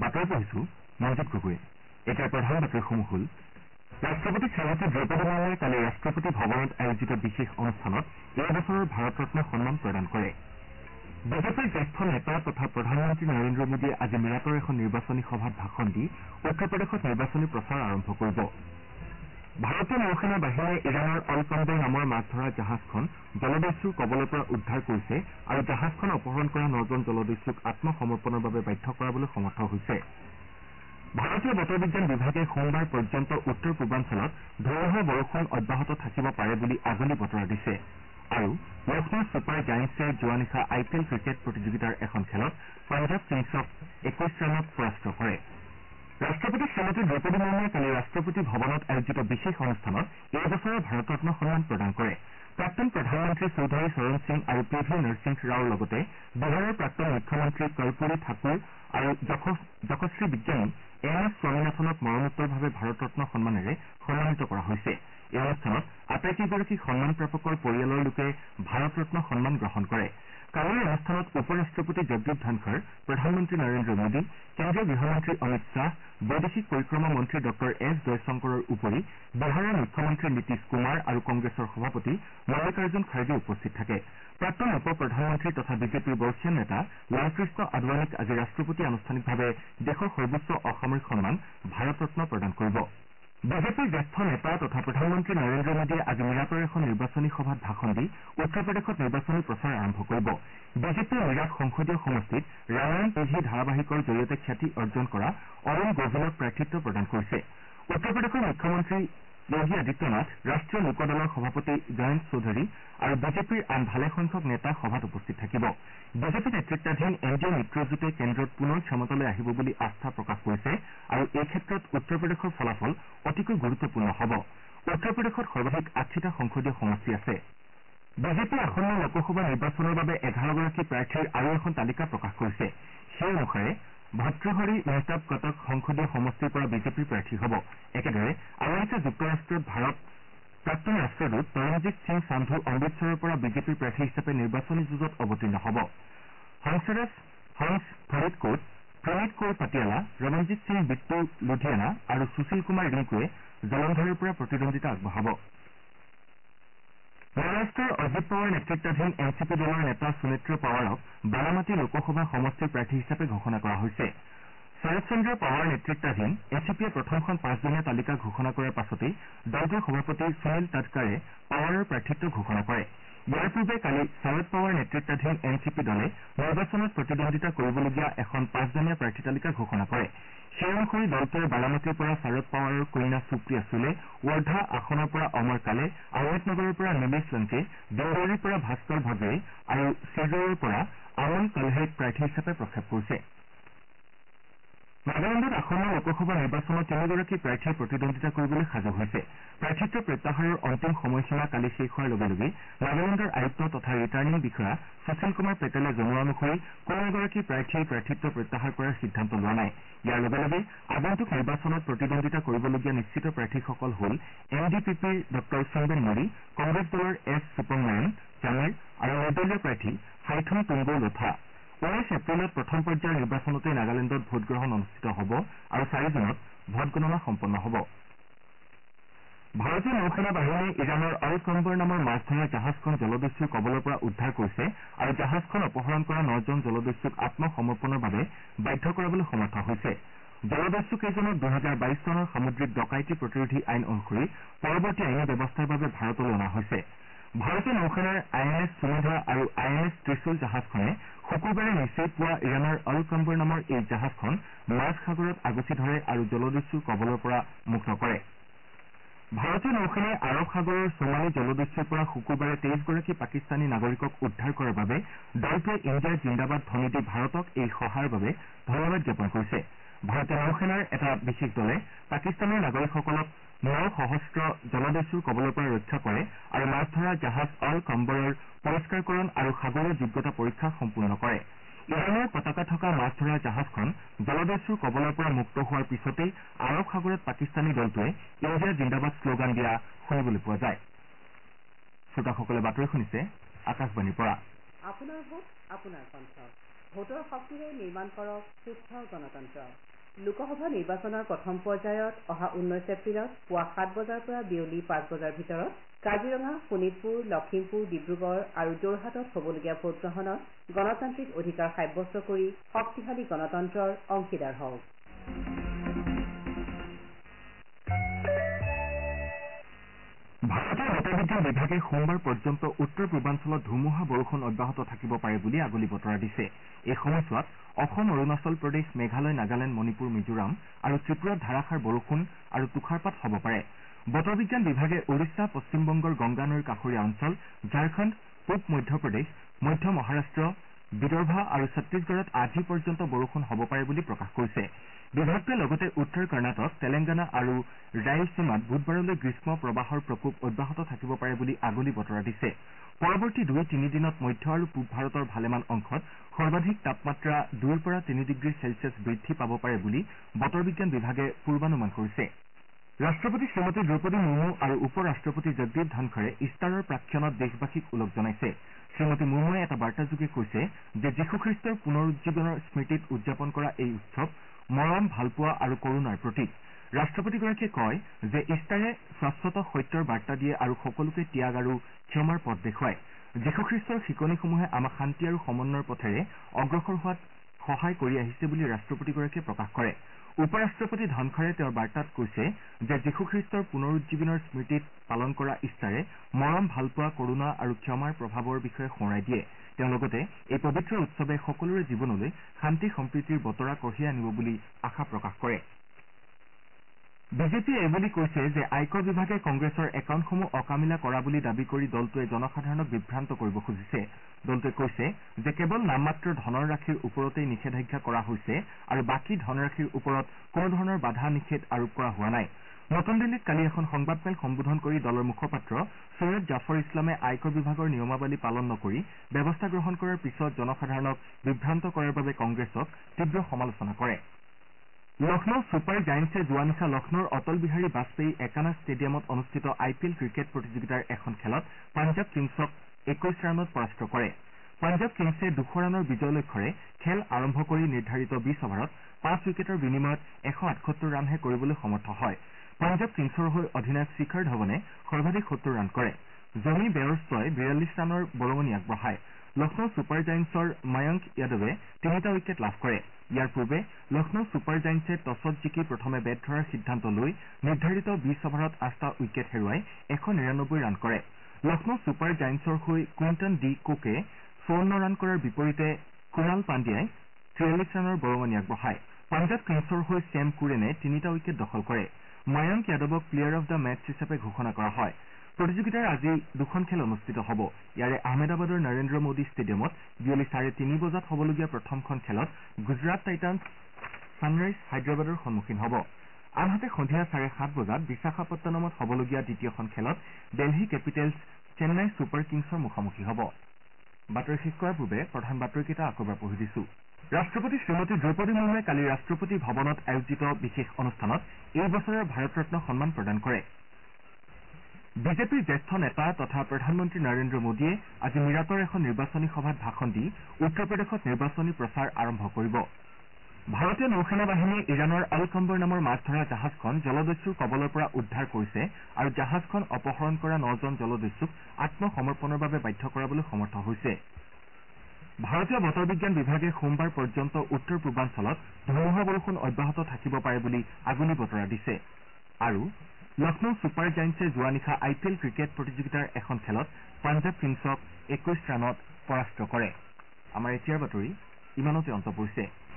বাতৰি পঢ়িছো মনজিত গগৈ। এতিয়া প্ৰধান বাতৰিসমূহ হ'ল ৰাষ্ট্ৰপতি শ্ৰীমতী দ্ৰৌপদী মুৰ্মুৱে কালি ৰাষ্ট্ৰপতি ভৱনত আয়োজিত বিশেষ অনুষ্ঠানত এই বছৰৰ ভাৰত ৰত্ন সন্মান প্ৰদান কৰে। বিজেপিৰ জ্যেষ্ঠ নেতা তথা প্ৰধানমন্ত্ৰী নৰেন্দ্ৰ মোদীয়ে আজি মিৰাটৰ এখন নিৰ্বাচনী সভাত ভাষণ দি উত্তৰ প্ৰদেশত নিৰ্বাচনী প্ৰচাৰ আৰম্ভ কৰিব। ভাৰতীয় নৌসেনা বাহিনীয়ে ইৰাণৰ অলকাণ্ডাৰ নামৰ মাছ ধৰা জাহাজখন জলদস্যুৰ কবলৰ পৰা উদ্ধাৰ কৰিছে আৰু জাহাজখন অপহৰণ কৰা 9জন জলদস্যুক আত্মসমৰ্পণৰ বাবে বাধ্য কৰাবলৈ সমৰ্থ হৈছে। ভাৰতীয় বতৰ বিজ্ঞান বিভাগে সোমবাৰ পৰ্যন্ত উত্তৰ পূৰ্বাঞ্চলত ধুমুহা বৰষুণ অব্যাহত থাকিব পাৰে বুলি আগলি বতৰা দিছে আৰু লক্ষ্ণৌ ছুপাৰ জায়েণ্টছে যোৱা নিশা IPL ক্ৰিকেট প্ৰতিযোগিতাৰ এখন খেলত পাঞ্জাৱ কিংছক 21 ৰানত পৰাস্ত কৰে। ৰাষ্ট্ৰপতি শ্ৰীমতী দ্ৰৌপদী মুৰ্মুৱে কালি ৰাষ্ট্ৰপতি ভৱনত আয়োজিত বিশেষ অনুষ্ঠানত এই বছৰৰ ভাৰত ৰত্ন সন্মান প্ৰদান কৰে। প্ৰাক্তন প্ৰধানমন্ত্ৰী চৌধুৰী চৰণ সিং আৰু PV নৰসিংহ ৰাওৰ লগতে বিহাৰৰ প্ৰাক্তন মুখ্যমন্ত্ৰী কৰ্পূৰী ঠাকুৰ আৰু যশস্বী বিজ্ঞানী MS স্বামীনাথনক মৰণোত্তৰভাৱে ভাৰত ৰত্ন সন্মানেৰে সন্মানিত কৰা হৈছে। এই অনুষ্ঠানত আটাইকেইগৰাকী সন্মান প্ৰাপকৰ পৰিয়ালৰ লোকে ভাৰত ৰত্ন সন্মান গ্ৰহণ কৰে। কালিৰ অনুষ্ঠানত উপ ৰাষ্ট্ৰপতি জগদীপ ধনখৰ, প্ৰধানমন্ত্ৰী নৰেন্দ্ৰ মোদী, কেন্দ্ৰীয় গৃহমন্ত্ৰী অমিত শ্বাহ, বৈদেশিক পৰিক্ৰমা মন্ত্ৰী ডঃ S জয়শংকৰৰ উপৰি বিহাৰৰ মুখ্যমন্ত্ৰী নীতিশ কুমাৰ আৰু কংগ্ৰেছৰ সভাপতি মল্লিকাৰ্জুন খাৰ্গে উপস্থিত থাকে। প্ৰাক্তন উপ প্ৰধানমন্ত্ৰী তথা বিজেপিৰ বৰ্ষীয়ান নেতা লালকৃষ্ণ আদৱানীক আজি ৰাষ্ট্ৰপতিয়ে আনুষ্ঠানিকভাৱে দেশৰ সৰ্বোচ্চ অসামৰিক সন্মান ভাৰত ৰত্ন প্ৰদান কৰিব। বিজেপিৰ জ্যেষ্ঠ নেতা তথা প্ৰধানমন্ত্ৰী নৰেন্দ্ৰ মোদীয়ে আজি মিৰাটৰ এখন নিৰ্বাচনী সভাত ভাষণ দি উত্তৰ প্ৰদেশত নিৰ্বাচনী প্ৰচাৰ আৰম্ভ কৰিব। বিজেপিয়ে মিৰাট সংসদীয় সমষ্টিত ৰামায়ণ TV ধাৰাবাহিকৰ জৰিয়তে খ্যাতি অৰ্জন কৰা অৰুণ গোভিলক প্ৰাৰ্থিত্ব প্ৰদান কৰিছে। উত্তৰ প্ৰদেশৰ মুখ্যমন্ত্ৰী যোগী আদিত্যনাথ, ৰাষ্ট্ৰীয় লোকদলৰ সভাপতি জয়ন্ত চৌধুৰী আৰু বিজেপিৰ আন ভালেসংখ্যক নেতা সভাত উপস্থিত থাকিব। বিজেপি নেতৃত্বাধীন NDA মিত্ৰজোঁটে কেন্দ্ৰত পুনৰ ক্ষমতালৈ আহিব বুলি আস্থা প্ৰকাশ কৰিছে আৰু এই ক্ষেত্ৰত উত্তৰ প্ৰদেশৰ ফলাফল অতিকৈ গুৰুত্বপূৰ্ণ হ'ব। উত্তৰ প্ৰদেশত সৰ্বাধিক 80টা সংসদীয় সমষ্টি আছে। বিজেপিয়ে আসন্ন লোকসভা নিৰ্বাচনৰ বাবে 11গৰাকী প্ৰাৰ্থীৰ আৰু এখন তালিকা প্ৰকাশ কৰিছে। সেই অনুসাৰে ভৰ্তৃহৰি মেহতাব কটক সংসদীয় সমষ্টিৰ পৰা বিজেপিৰ প্ৰাৰ্থী হ'ব। একেদৰে আমেৰিকা যুক্তৰাষ্ট্ৰত প্ৰাক্তন ৰাষ্ট্ৰদূত তৰণজিৎ সিং সান্ধু অমৃতসৰৰ পৰা বিজেপিৰ প্ৰাৰ্থী হিচাপে নিৰ্বাচনী যুঁজত অৱতীৰ্ণ হ'ব। হংসৰাজ হংস ফৰিদকোট, প্ৰণীত কৌৰ পাটিয়ালা, ৰমনজিৎ সিং বিট্টু লুধিয়ানা আৰু সুশীল কুমাৰ ৰিংকুৱে জলন্ধৰৰ পৰা প্ৰতিদ্বন্দ্বিতা আগবঢ়াব। মহাৰাষ্ট্ৰৰ অজিত পাৱাৰ নেতৃত্বাধীন NCP দলৰ নেতা সুনেত্ৰ পাৱাৰক বাৰামাতী লোকসভা সমষ্টিৰ প্ৰাৰ্থী হিচাপে ঘোষণা কৰা হৈছে। শৰৎ চন্দ্ৰ পাৱাৰ নেতৃত্বাধীন এনচিপিয়ে প্ৰথমখন 5জনীয়া তালিকা ঘোষণা কৰাৰ পাছতেই দলটোৰ সভাপতি সুনীল তটকাৰে পাৱাৰৰ প্ৰাৰ্থিত্ব ঘোষণা কৰে। ইয়াৰ পূৰ্বে কালি শৰদ পাৱাৰ নেতৃত্বাধীন NCP দলে নিৰ্বাচনত প্ৰতিদ্বন্দ্বিতা কৰিবলগীয়া এখন 5জনীয়া প্ৰাৰ্থী তালিকা ঘোষণা কৰে। সেই অনুসৰি দলটোৱে বাৰামাতীৰ পৰা শৰদ পাৱাৰৰ কন্যা সুপ্ৰিয়া সুলে, ৱৰ্ধা আসনৰ পৰা অমৰ কালে, আহমেদনগৰৰ পৰা নিলেশ লংকে, দেওবাৰীৰ পৰা ভাস্কৰ ভগৱে আৰু চিৰজৌৰৰ পৰা আমন কলহেক প্ৰাৰ্থী হিচাপে প্ৰক্ষেপ কৰিছে। নাগালেণ্ডত আসন্ন লোকসভা নিৰ্বাচনত 3গৰাকী প্ৰাৰ্থীয়ে প্ৰতিদ্বন্দ্বিতা কৰিবলৈ সাজু হৈছে। প্ৰাৰ্থিত্ব প্ৰত্যাহাৰৰ অন্তিম সময়সীমা কালি শেষ হোৱাৰ লগে লগে নাগালেণ্ডৰ আয়ুক্ত তথা ৰিটাৰ্ণিং বিষয়া সুশীল কুমাৰ পেটেলে জনোৱা অনুসৰি কোনো এগৰাকী প্ৰাৰ্থীয়ে প্ৰাৰ্থিত্ব প্ৰত্যাহাৰ কৰাৰ সিদ্ধান্ত লোৱা নাই। ইয়াৰ লগে লগে আগন্তুক নিৰ্বাচনত প্ৰতিদ্বন্দ্বিতা কৰিবলগীয়া নিশ্চিত প্ৰাৰ্থীসকল হ'ল NDPPৰ ডঃ সুনবেন মৰি, কংগ্ৰেছ দলৰ S সুব্ৰমণিয়ান চামেৰ আৰু নিৰ্দলীয় প্ৰাৰ্থী হাইথুম টুংগৌ লোথা। 19 এপ্ৰিলত প্ৰথম পৰ্যায়ৰ নিৰ্বাচনতেই নাগালেণ্ডত ভোটগ্ৰহণ অনুষ্ঠিত হ'ব আৰু 4 জুনত ভোটগণনা সম্পন্ন হ'ব। ভাৰতীয় নৌসেনা বাহিনীয়ে ইৰাণৰ অল কম্বৰ নামৰ মাছ ধৰা জাহাজখন জলদস্যুৰ কবলৰ পৰা উদ্ধাৰ কৰিছে আৰু জাহাজখন অপহৰণ কৰা 9জন জলদস্যুক আত্মসমৰ্পণৰ বাবে বাধ্য কৰাবলৈ সমৰ্থ হৈছে। জলদস্যু কেইজনক 2022 চনৰ সামুদ্ৰিক ডকাইতি প্ৰতিৰোধী আইন অনুসৰি পৰৱৰ্তী আইনী ব্যৱস্থাৰ বাবে ভাৰতলৈ অনা হৈছে। ভাৰতীয় নৌসেনাৰ INS সুমেধা আৰু INS ত্ৰিশূল জাহাজখনে শুকুৰবাৰে নিচেই পুৱা ইৰাণৰ অল কম্বৰ নামৰ এই জাহাজখন মাজ সাগৰত আগচি ধৰে আৰু জলদস্যুৰ কবলৰ পৰা মুক্ত কৰে। ভাৰতীয় নৌসেনাই আৰৱ সাগৰৰ সোমালী জলদস্যুৰ পৰা শুকুৰবাৰে 23গৰাকী পাকিস্তানী নাগৰিকক উদ্ধাৰ কৰাৰ বাবে দলটোৱে ইণ্ডিয়া জিন্দাবাদ ধ্বনি দি ভাৰতক এই সহায়ৰ বাবে ধন্যবাদ জ্ঞাপন কৰিছে। ভাৰতীয় নৌসেনাৰ এটা বিশেষ দলে পাকিস্তানৰ নাগৰিকসকলক 9 সহস্ৰ জলদস্যুৰ কবলৰ পৰা ৰক্ষা কৰে আৰু মাছ ধৰা জাহাজ অল কম্বৰৰ পৰিষ্কাৰকৰণ আৰু সাগৰীয় যোগ্যতা পৰীক্ষা সম্পূৰ্ণ কৰে। ইৰাণৰ পতাকা থকা মাছ ধৰা জাহাজখন জলদস্যুৰ কবলৰ পৰা মুক্ত হোৱাৰ পিছতেই আৰৱ সাগৰত পাকিস্তানী দলটোৱে ইণ্ডিয়া জিন্দাবাদ শ্লোগান দিয়া শুনিবলৈ পোৱা যায়। শ্ৰোতাসকলে বাতৰি শুনিছে আকাশবাণীৰ পৰা। আপোনাৰ ভোট আপোনাৰ কণ্ঠ। ভোটৰ শক্তিৰে নিৰ্মাণ কৰক সুস্থ গণতন্ত্ৰ। লোকসভা নিৰ্বাচনৰ প্ৰথম পৰ্যায়ত অহা 19 এপ্ৰিলত পুৱা 7 বজাৰ পৰা বিয়লি 5 বজাৰ ভিতৰত কাজিৰঙা, শোণিতপুৰ, লখিমপুৰ, ডিব্ৰুগড় আৰু যোৰহাটত হ'বলগীয়া ভোটগ্ৰহণত গণতান্ত্ৰিক অধিকাৰ সাব্যস্ত কৰি শক্তিশালী গণতন্ত্ৰৰ অংশীদাৰ হওক। ভাৰতীয় বতৰ বিজ্ঞান বিভাগে সোমবাৰ পৰ্যন্ত উত্তৰ পূৰ্বাঞ্চলত ধুমুহা বৰষুণ অব্যাহত থাকিব পাৰে বুলি আগলি বতৰা দিছে। এই সময়ছোৱাত অসম, অৰুণাচল প্ৰদেশ, মেঘালয়, নাগালেণ্ড, মণিপুৰ, মিজোৰাম আৰু ত্ৰিপুৰাত ধাৰাসাৰ বৰষুণ আৰু তুষাৰপাত হ'ব পাৰে। বতৰ বিজ্ঞান বিভাগে ওড়িশা, পশ্চিমবংগৰ গংগা নৈৰ কাষৰীয়া অঞ্চল, ঝাৰখণ্ড, পূব মধ্যপ্ৰদেশ, মধ্য মহাৰাষ্ট্ৰ, বিদৰ্ভা আৰু ছত্তীশগড়ত আজি পৰ্যন্ত বৰষুণ হ'ব পাৰে বুলি প্ৰকাশ কৰিছে। বিভাগটোৱে লগতে উত্তৰ কৰ্ণাটক, তেলেংগানা আৰু ৰায়লসীমাত বুধবাৰলৈ গ্ৰীষ্ম প্ৰবাহৰ প্ৰকোপ অব্যাহত থাকিব পাৰে বুলি আগলি বতৰা দিছে। পৰৱৰ্তী 2-3 দিনত মধ্য আৰু পূব ভাৰতৰ ভালেমান অংশত সৰ্বাধিক তাপমাত্ৰা 2 পৰা 3 ডিগ্ৰী চেলছিয়াছ বৃদ্ধি পাব পাৰে বুলি বতৰ বিজ্ঞান বিভাগে পূৰ্বানুমান কৰিছে। ৰাষ্ট্ৰপতি শ্ৰীমতী দ্ৰৌপদী মুৰ্মু আৰু উপ ৰাষ্ট্ৰপতি জগদীপ ধনখৰে ইষ্টাৰৰ প্ৰাক্ষণত দেশবাসীক ওলগ জনাইছে। শ্ৰীমতী মুৰ্মুৱে এটা বাৰ্তাযোগে কৈছে যে যীশুখ্ৰীষ্টৰ পুনৰুজ্জীৱনৰ স্মৃতিত উদযাপন কৰা এই উৎসৱ মৰম, ভালপোৱা আৰু কৰুণাৰ প্ৰতীক। ৰাষ্ট্ৰপতিগৰাকীয়ে কয় যে ইষ্টাৰে শাশ্বত সত্যৰ বাৰ্তা দিয়ে আৰু সকলোকে ত্যাগ আৰু ক্ষমাৰ পথ দেখুৱায়। যীশুখ্ৰীষ্টৰ শিকনিসমূহে আমাক শান্তি আৰু সমন্বয়ৰ পথেৰে অগ্ৰসৰ হোৱাত সহায় কৰি আহিছে বুলি ৰাষ্ট্ৰপতিগৰাকীয়ে প্ৰকাশ কৰে। উপ ৰাষ্ট্ৰপতি ধনখৰে তেওঁৰ বাৰ্তাত কৈছে যে যীশুখ্ৰীষ্টৰ পুনৰুজ্জীৱনৰ স্মৃতিত পালন কৰা ইষ্টাৰে মৰম, ভালপোৱা, কৰুণা আৰু ক্ষমাৰ প্ৰভাৱৰ বিষয়ে সোঁৱৰাই দিয়ে। তেওঁ লগতে এই পবিত্ৰ উৎসৱে সকলোৰে জীৱনলৈ শান্তি সম্প্ৰীতিৰ বতৰা কঢ়িয়াই আনিব বুলি আশা প্ৰকাশ কৰে। বিজেপিয়ে এইবুলি কৈছে যে আয়কৰ বিভাগে কংগ্ৰেছৰ একাউণ্টসমূহ অকামিলা কৰা বুলি দাবী কৰি দলটোৱে জনসাধাৰণক বিভ্ৰান্ত কৰিব খুজিছে। দলটোৱে কৈছে যে কেৱল নামমাত্ৰ ধনৰ ৰাশিৰ ওপৰতেই নিষেধাজ্ঞা কৰা হৈছে আৰু বাকী ধনৰাশিৰ ওপৰত কোনো ধৰণৰ বাধা নিষেধ আৰোপ কৰা হোৱা নাই। নতুন দিল্লীত কালি এখন সংবাদমেল সম্বোধন কৰি দলৰ মুখপাত্ৰ সৈয়দ জাফৰ ইছলামে আয়কৰ বিভাগৰ নিয়মাৱলী পালন নকৰি ব্যৱস্থা গ্ৰহণ কৰাৰ পিছত জনসাধাৰণক বিভ্ৰান্ত কৰাৰ বাবে কংগ্ৰেছক তীব্ৰ সমালোচনা কৰে। লক্ষ্ণৌ ছুপাৰ জায়েণ্টছে যোৱা নিশা লক্ষ্ণৌৰ অটল বিহাৰী বাজপেয়ী একানা ষ্টেডিয়ামত অনুষ্ঠিত IPL ক্ৰিকেট প্ৰতিযোগিতাৰ এখন খেলত পাঞ্জাৱ কিংছক 21 ৰানত পৰাস্ত কৰে। পাঞ্জাৱ কিংছে 200 ৰানৰ বিজয় লক্ষ্যৰে খেল আৰম্ভ কৰি নিৰ্ধাৰিত 20 অভাৰত 5 উইকেটৰ বিনিময়ত 178 ৰানহে কৰিবলৈ সমৰ্থ হয়। পাঞ্জাৱ কিংছৰ হৈ অধিনায়ক শিখৰ ধৱনে সৰ্বাধিক 70 ৰান কৰে। জমি বেয়ৰ্ছই 42 ৰানৰ বৰঙণি আগবঢ়ায়। লক্ষ্ণৌ ছুপাৰ জায়েণ্টছৰ ময়ংক যাদৱে 3টা উইকেট লাভ কৰে। ইয়াৰ পূৰ্বে লক্ষ্ণৌ ছুপাৰ জায়েণ্টছে টছত জিকি প্ৰথমে বেট ধৰাৰ সিদ্ধান্ত লৈ নিৰ্ধাৰিত 20 অভাৰত 8টা উইকেট হেৰুৱাই 199 ৰান কৰে। লক্ষ্ণৌ ছুপাৰ জায়েণ্টছৰ হৈ কুইণ্টন ডি কোকে 54 ৰান কৰাৰ বিপৰীতে কুণাল পাণ্ডিয়াই 43 ৰানৰ বৰঙণি আগবঢ়ায়। পাঞ্জাৱ কিংছৰ হৈ ছেম কুৰেনে 3টা উইকেট দখল কৰে। ময়ংক যাদৱক প্লেয়াৰ অব দ্য মেচ হিচাপে ঘোষণা কৰা হয়। প্ৰতিযোগিতাৰ আজি 2খন খেল অনুষ্ঠিত হ'ব। ইয়াৰে আহমেদাবাদৰ নৰেন্দ্ৰ মোদী ষ্টেডিয়ামত বিয়লি 3:30 বজাত হ'বলগীয়া প্ৰথমখন খেলত গুজৰাট টাইটান্ছ ছানৰাইজ হায়দৰাবাদৰ সন্মুখীন হ'ব। আনহাতে সন্ধিয়া 7:30 বজাত বিশাখাপট্টনমত হ'বলগীয়া দ্বিতীয়খন খেলত দিল্লী কেপিটেলছ চেন্নাই ছুপাৰ কিংছৰ মুখামুখি হ'ব। বাতৰি শেষ কৰাৰ পূৰ্বে প্ৰধান বাতৰিকেইটা আকৌ এবাৰ পঢ়ি দিছো। ৰাষ্ট্ৰপতি শ্ৰীমতী দ্ৰৌপদী মুৰ্মুৱে কালি ৰাষ্ট্ৰপতি ভৱনত আয়োজিত বিশেষ অনুষ্ঠানত এই বছৰৰ ভাৰত ৰত্ন সন্মান প্ৰদান কৰে। বিজেপিৰ জ্যেষ্ঠ নেতা তথা প্ৰধানমন্ত্ৰী নৰেন্দ্ৰ মোদীয়ে আজি মিৰাটৰ এখন নিৰ্বাচনী সভাত ভাষণ দি উত্তৰ প্ৰদেশত নিৰ্বাচনী প্ৰচাৰ আৰম্ভ কৰিব। ভাৰতীয় নৌসেনা বাহিনীয়ে ইৰাণৰ আল কম্বৰ নামৰ মাছ ধৰা জাহাজখন জলদস্যুৰ কবলৰ পৰা উদ্ধাৰ কৰিছে আৰু জাহাজখন অপহৰণ কৰা 9জন জলদস্যুক আত্মসমৰ্পণৰ বাবে বাধ্য কৰাবলৈ সমৰ্থ হৈছে। ভাৰতীয় বতৰ বিজ্ঞান বিভাগে সোমবাৰ পৰ্যন্ত উত্তৰ পূৰ্বাঞ্চলত ধুমুহা বৰষুণ অব্যাহত থাকিব পাৰে বুলি আগলি বতৰা দিছে। আৰু লক্ষ্ণৌ ছুপাৰ জায়েণ্টছে যোৱা নিশা IPL ক্ৰিকেট প্ৰতিযোগিতাৰ এখন খেলত পাঞ্জাৱ কিংছক 21 ৰানত পৰাস্ত কৰে। আমাৰ এতিয়াৰ বাতৰি ইমানতে অন্ত পৰিছে।